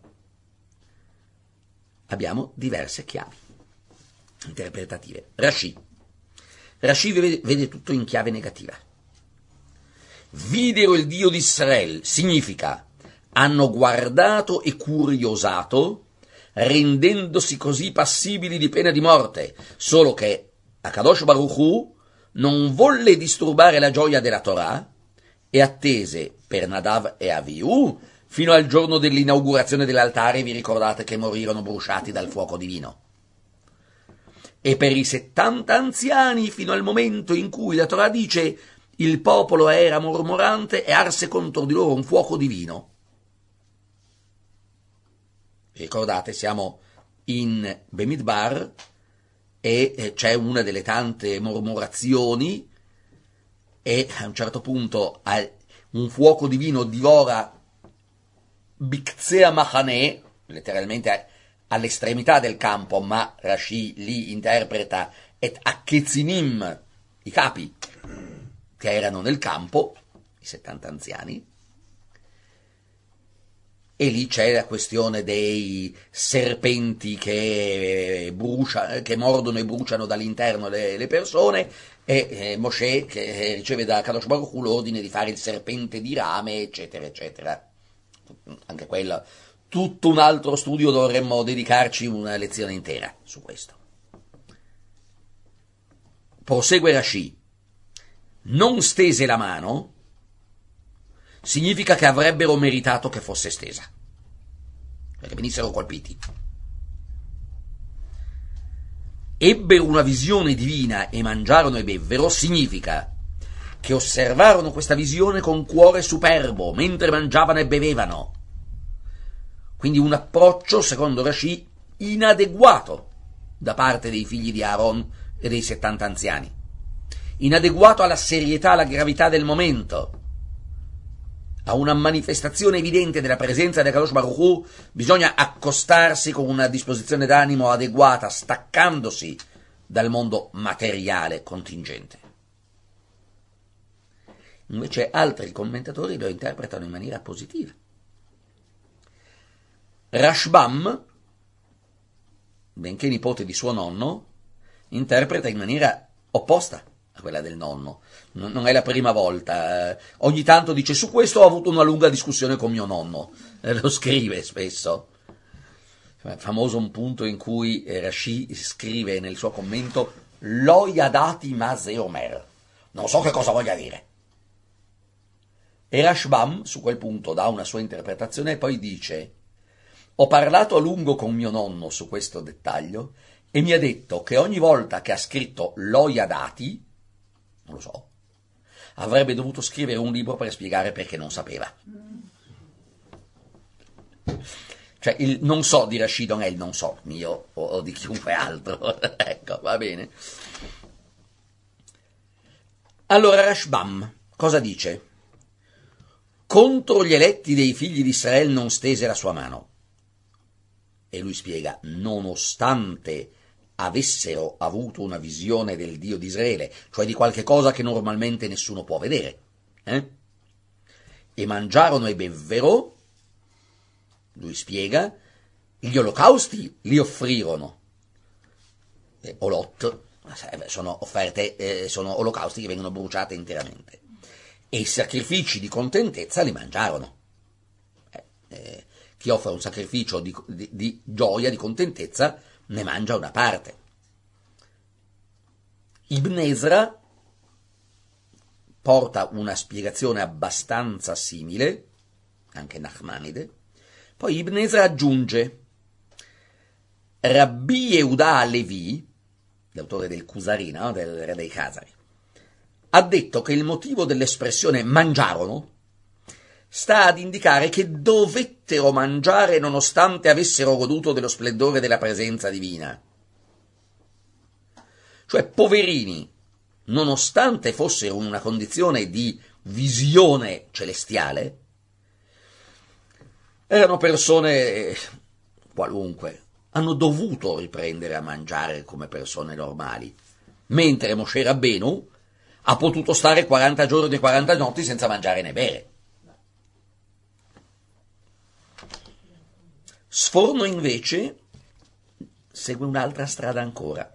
abbiamo diverse chiavi interpretative. Rashi. Rashi vede, vede tutto in chiave negativa. Videro il Dio di Israele significa hanno guardato e curiosato, rendendosi così passibili di pena di morte, solo che Akadosh Baruch Hu non volle disturbare la gioia della Torah e attese per Nadav e Avihu fino al giorno dell'inaugurazione dell'altare. Vi ricordate che morirono bruciati dal fuoco divino. E per i settanta anziani fino al momento in cui la Torah dice il popolo era mormorante e arse contro di loro un fuoco divino. Ricordate, siamo in Bemidbar e c'è una delle tante mormorazioni e a un certo punto un fuoco divino divora Bikzea Machaneh, letteralmente all'estremità del campo, ma Rashi lì interpreta et Akezinim, i capi che erano nel campo, i settanta anziani, e lì c'è la questione dei serpenti che, brucia, che mordono e bruciano dall'interno le, le persone, e eh, Mosè che riceve da Kadosh Baruch Hu l'ordine di fare il serpente di rame, eccetera, eccetera. Anche quello, tutto un altro studio, dovremmo dedicarci una lezione intera su questo. Prosegue Rashi. Non stese la mano significa che avrebbero meritato che fosse stesa, perché venissero colpiti. Ebbero una visione divina e mangiarono e bevvero significa che osservarono questa visione con cuore superbo mentre mangiavano e bevevano. Quindi un approccio, secondo Rashi, inadeguato da parte dei figli di Aaron e dei settanta anziani, inadeguato alla serietà, alla gravità del momento. A una manifestazione evidente della presenza del Kadosh Baruch Hu bisogna accostarsi con una disposizione d'animo adeguata, staccandosi dal mondo materiale contingente. Invece altri commentatori lo interpretano in maniera positiva. Rashbam, benché nipote di suo nonno, interpreta in maniera opposta a quella del nonno. Non è la prima volta. Ogni tanto dice: su questo ho avuto una lunga discussione con mio nonno. Lo scrive spesso. È famoso un punto in cui Rashi scrive nel suo commento: Lo yadati ma ze omer. Non so che cosa voglia dire. E Rashbam su quel punto dà una sua interpretazione e poi dice: ho parlato a lungo con mio nonno su questo dettaglio e mi ha detto che ogni volta che ha scritto Lo yadati, non lo so, avrebbe dovuto scrivere un libro per spiegare perché non sapeva. Cioè il non so di Rashi non è il non so mio o, o di chiunque altro. Ecco, va bene. Allora Rashbam cosa dice? Contro gli eletti dei figli di Israele non stese la sua mano. E lui spiega: nonostante avessero avuto una visione del Dio di Israele, cioè di qualche cosa che normalmente nessuno può vedere, eh? E mangiarono e bevvero, lui spiega, gli olocausti li offrirono. E olot sono offerte, eh, sono olocausti che vengono bruciate interamente, e i sacrifici di contentezza li mangiarono. Eh, eh, chi offre un sacrificio di, di, di gioia, di contentezza, ne mangia una parte. Ibn Ezra porta una spiegazione abbastanza simile, anche Nachmanide. Poi Ibn Ezra aggiunge: Rabbi Yehuda Halevi, l'autore del Kusari, no? del re dei Khazari, ha detto che il motivo dell'espressione mangiarono sta ad indicare che dovettero mangiare nonostante avessero goduto dello splendore della presenza divina. Cioè, poverini, nonostante fossero in una condizione di visione celestiale, erano persone qualunque, hanno dovuto riprendere a mangiare come persone normali, mentre Moshe Rabbenu ha potuto stare quaranta giorni e quaranta notti senza mangiare né bere. Sforno invece segue un'altra strada ancora.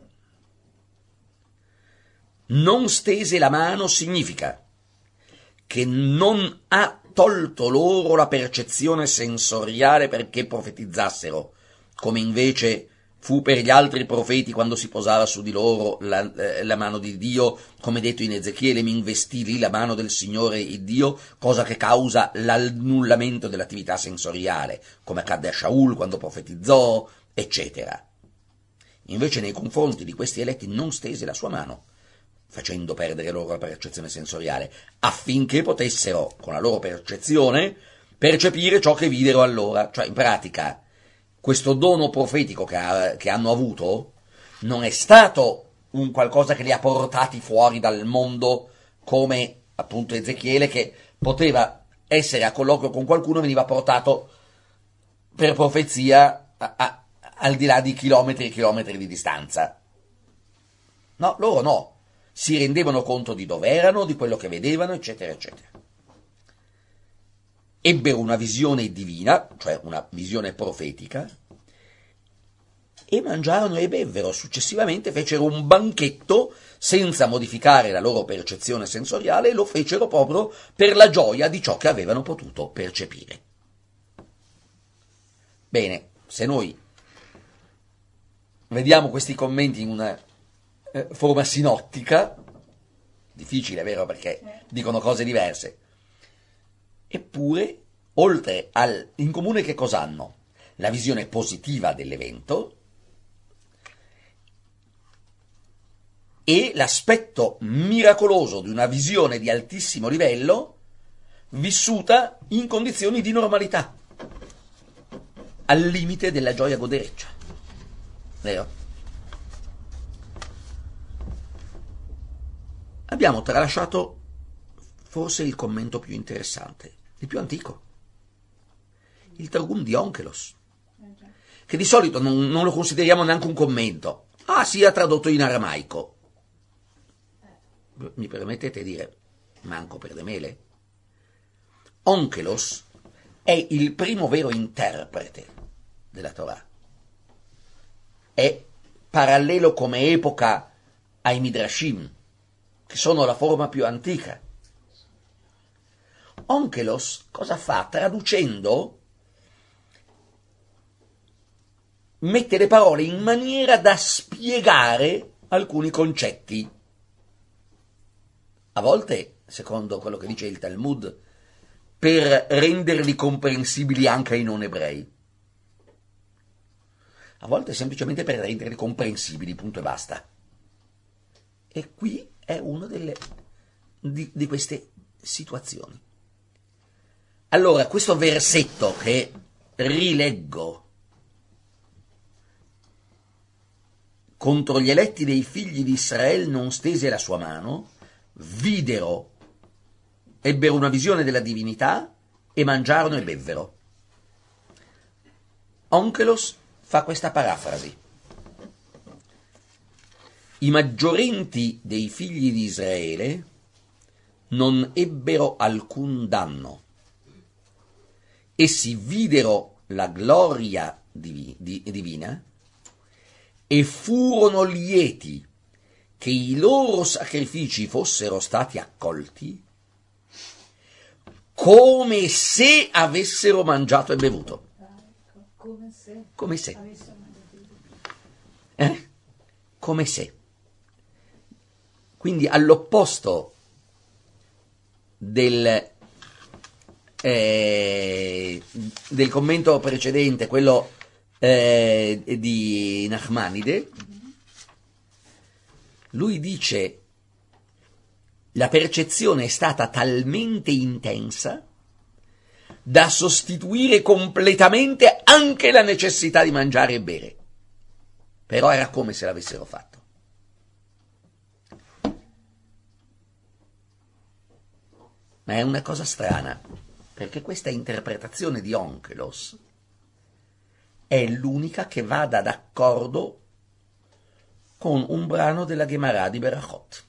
Non stese la mano significa che non ha tolto loro la percezione sensoriale perché profetizzassero, come invece fu per gli altri profeti quando si posava su di loro la, eh, la mano di Dio, come detto in Ezechiele: mi investì lì la mano del Signore il Dio, cosa che causa l'annullamento dell'attività sensoriale, come accadde a Shaul quando profetizzò, eccetera. Invece nei confronti di questi eletti non stese la sua mano, facendo perdere loro la percezione sensoriale, affinché potessero, con la loro percezione, percepire ciò che videro allora. Cioè, in pratica, questo dono profetico che, ha, che hanno avuto non è stato un qualcosa che li ha portati fuori dal mondo come appunto Ezechiele, che poteva essere a colloquio con qualcuno, veniva portato per profezia a, a, al di là di chilometri e chilometri di distanza. No, loro no, si rendevano conto di dove erano, di quello che vedevano, eccetera, eccetera. Ebbero una visione divina, cioè una visione profetica, e mangiarono e bevvero. Successivamente fecero un banchetto senza modificare la loro percezione sensoriale, e lo fecero proprio per la gioia di ciò che avevano potuto percepire. Bene, se noi vediamo questi commenti in una eh, forma sinottica, difficile, vero, perché dicono cose diverse, eppure, oltre al in comune che cosa hanno? La visione positiva dell'evento e l'aspetto miracoloso di una visione di altissimo livello vissuta in condizioni di normalità, al limite della gioia godereccia. Vero? Abbiamo tralasciato forse il commento più interessante, il più antico, il Targum di Onkelos, che di solito non, non lo consideriamo neanche un commento. Ah, sia tradotto in aramaico. Mi permettete di dire, manco per le mele? Onkelos è il primo vero interprete della Torah. È parallelo come epoca ai Midrashim, che sono la forma più antica. Onkelos cosa fa? Traducendo, mette le parole in maniera da spiegare alcuni concetti. A volte, secondo quello che dice il Talmud, per renderli comprensibili anche ai non ebrei. A volte semplicemente per renderli comprensibili, punto e basta. E qui è una delle di, di queste situazioni. Allora, questo versetto che rileggo: contro gli eletti dei figli di Israele non stese la sua mano, videro, ebbero una visione della divinità e mangiarono e bevvero. Onkelos fa questa parafrasi: i maggiorenti dei figli di Israele non ebbero alcun danno. Essi videro la gloria divi- di- divina e furono lieti che i loro sacrifici fossero stati accolti come se avessero mangiato e bevuto. Come se. Come se. avessero mangiato. Eh? Come se. Quindi all'opposto del, eh, del commento precedente, quello eh, di Nachmanide, lui dice: la percezione è stata talmente intensa da sostituire completamente anche la necessità di mangiare e bere. Però era come se l'avessero fatto. Ma è una cosa strana, perché questa interpretazione di Onkelos è l'unica che vada d'accordo con un brano della Gemara di Berachot.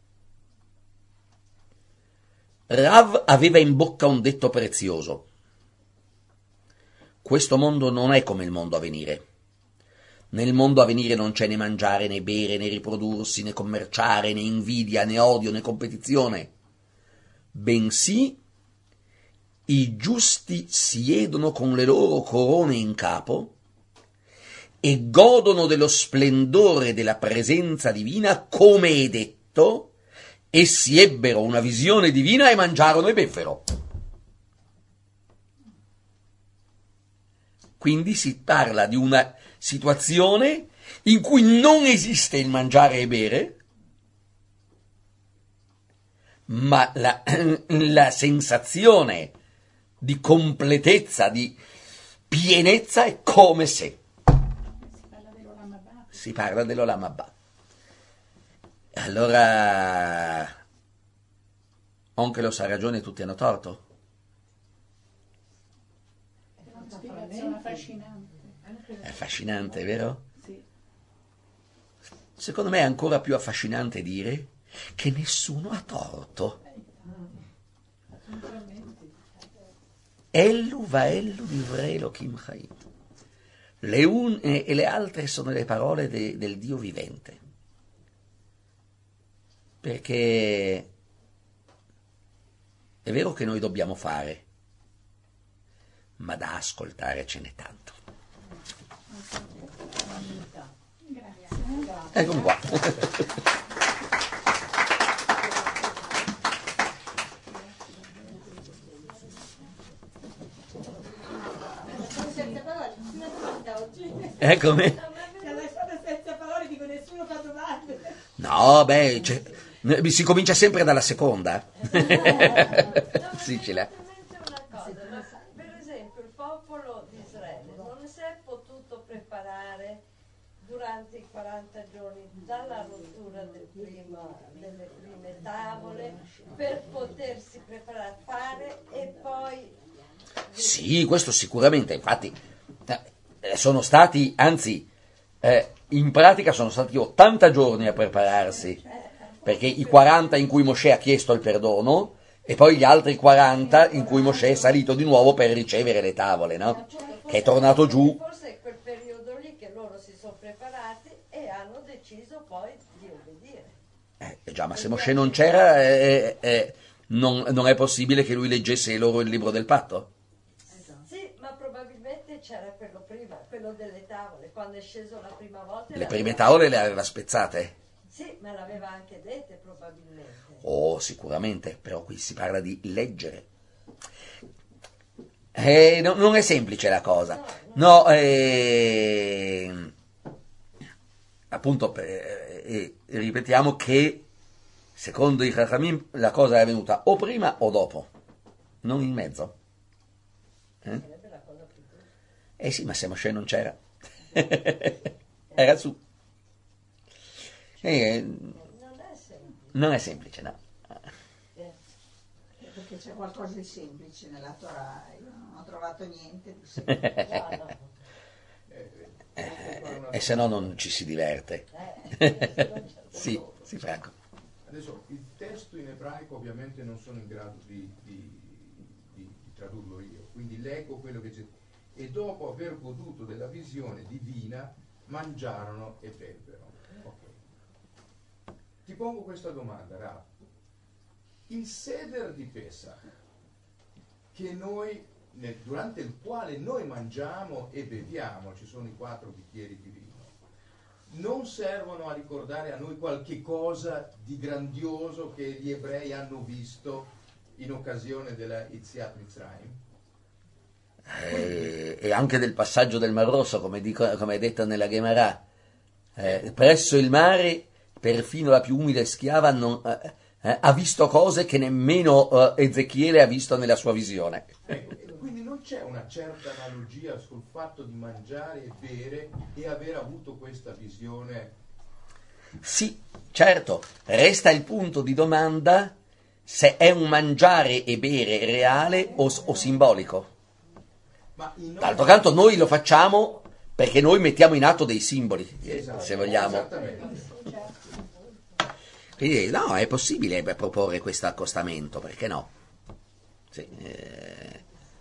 Rav aveva in bocca un detto prezioso: questo mondo non è come il mondo a venire. Nel mondo a venire non c'è né mangiare, né bere, né riprodursi, né commerciare, né invidia, né odio, né competizione. Bensì i giusti siedono con le loro corone in capo e godono dello splendore della presenza divina, come è detto: essi ebbero una visione divina e mangiarono e bevvero. Quindi si parla di una situazione in cui non esiste il mangiare e bere, ma la, la sensazione di completezza, di pienezza è come se. Si parla dell'Olam Haba. Si parla dell'Olam Haba. Allora, Onkelos ha ragione e tutti hanno torto? È una spiegazione affascinante. È affascinante, vero? Sì. Secondo me è ancora più affascinante dire che nessuno ha torto. Ellu va ellu divrei Elohim Chaim. Le une e le altre sono le parole de, del Dio vivente. Perché è vero che noi dobbiamo fare, ma da ascoltare ce n'è tanto. Eccomi qua. Eccomi. Senza parole dico nessuno fa domande. No, beh, cioè, si comincia sempre dalla seconda. Sì, ce l'ha. Una cosa, ma per esempio il popolo di Israele non si è potuto preparare durante i quaranta giorni dalla rottura del prima, delle prime tavole per potersi preparare a fare e poi... Sì, questo sicuramente, infatti eh, sono stati, anzi, eh, in pratica sono stati ottanta giorni a prepararsi, perché i quaranta in cui Mosè ha chiesto il perdono e poi gli altri quaranta in cui Mosè è salito di nuovo per ricevere le tavole, no? Che è tornato giù. Forse è quel periodo lì che loro si sono preparati e hanno deciso poi di obbedire. Eh, già, ma se Mosè non c'era, eh, eh, non, non è possibile che lui leggesse loro il libro del patto? Sì, ma probabilmente c'era quello prima, quello delle tavole, quando è sceso la prima volta. Le prime tavole le aveva spezzate? Sì, ma l'aveva anche dette probabilmente. Oh, sicuramente, però qui si parla di leggere. Eh, no, non è semplice la cosa. No, eh, appunto, eh, eh, ripetiamo che secondo i Chachamim la cosa è venuta o prima o dopo, non in mezzo. Eh, eh sì, ma se Mosè non c'era, era su. Eh, Non è semplice. non è semplice, no. Perché c'è qualcosa di semplice nella Torah, io non ho trovato niente di semplice. No, no. Eh, e se no non ci si diverte. Sì, sì, Franco. Adesso il testo in ebraico ovviamente non sono in grado di, di, di, di tradurlo io, quindi leggo quello che c'è. E dopo aver goduto della visione divina, mangiarono e bebbero. Okay. Ti pongo questa domanda, Rav. Il Seder di Pesach, che noi, nel, durante il quale noi mangiamo e beviamo, ci sono i quattro bicchieri di vino, non servono a ricordare a noi qualche cosa di grandioso che gli ebrei hanno visto in occasione della Yetziat Mitzrayim? Eh, e anche del passaggio del Mar Rosso, come, dico, come è detto nella Gemara. Eh, presso il mare, perfino la più umile schiava non, eh, eh, ha visto cose che nemmeno eh, Ezechiele ha visto nella sua visione. Ecco, quindi non c'è una certa analogia sul fatto di mangiare e bere e aver avuto questa visione? Sì, certo, resta il punto di domanda se è un mangiare e bere reale o, o simbolico. Ma in D'altro canto noi lo facciamo perché noi mettiamo in atto dei simboli, Esatto, se vogliamo. Esattamente. Quindi no, è possibile proporre questo accostamento, perché no? Sì, eh,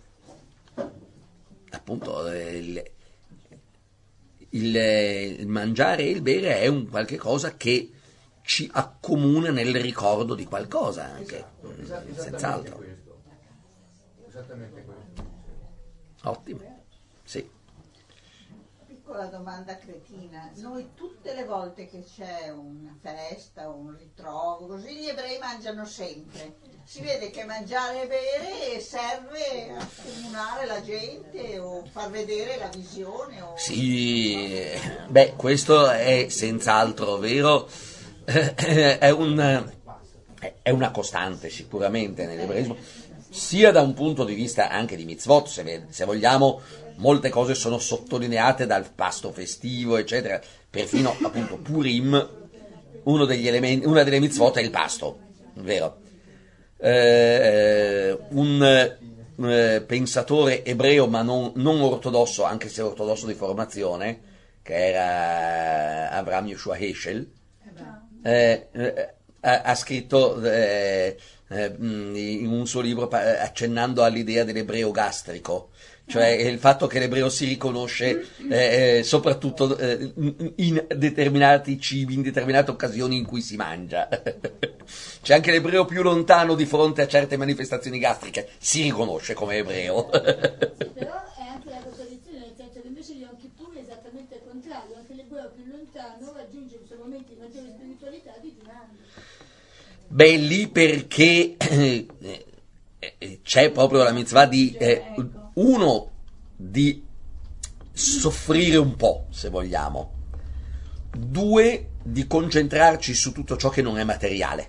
appunto il, il, il mangiare e il bere è un qualche cosa che ci accomuna nel ricordo di qualcosa anche, Esatto, mm, esa- esattamente senz'altro. questo. Esattamente questo. Ottimo, sì. Piccola domanda cretina, noi tutte le volte che c'è una festa, un ritrovo, così gli ebrei mangiano sempre. Si vede che mangiare e bere serve a accomunare la gente o far vedere la visione. O... Sì, beh, questo è senz'altro vero, è, un, è una costante sicuramente nell'ebraismo, sia da un punto di vista anche di mitzvot, se, se vogliamo, molte cose sono sottolineate dal pasto festivo, eccetera, perfino appunto Purim, uno degli elementi, una delle mitzvot è il pasto, vero? eh, un eh, pensatore ebreo ma non, non ortodosso, anche se ortodosso di formazione, che era Avraham Yoshua Heschel, eh, eh, ha, ha scritto eh, eh, in un suo libro accennando all'idea dell'ebreo gastrico, cioè il fatto che l'ebreo si riconosce eh, soprattutto eh, in determinati cibi, in determinate occasioni in cui si mangia. C'è anche l'ebreo più lontano di fronte a certe manifestazioni gastriche, si riconosce come ebreo. Sì, però è anche la contraddizione, nel senso che invece di Yom Kippur è esattamente il contrario, anche l'ebreo più lontano raggiunge i suoi momenti di maggiore spiritualità digiunando. Beh, lì perché eh, eh, c'è proprio la mitzvah di eh, uno di soffrire un po', se vogliamo, due di concentrarci su tutto ciò che non è materiale.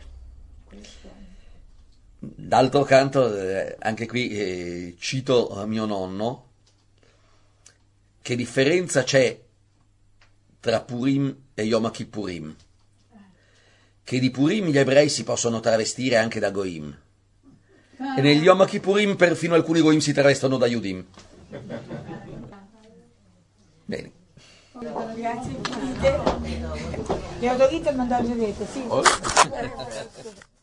D'altro canto, eh, anche qui eh, cito mio nonno, che differenza c'è tra Purim e Yom Kippurim? Che di Purim gli ebrei si possono travestire anche da Goim, e negli Yom Kippurim perfino alcuni Goim si travestono da Yudim. Bene. Grazie, le ho dorito il mandato, sì.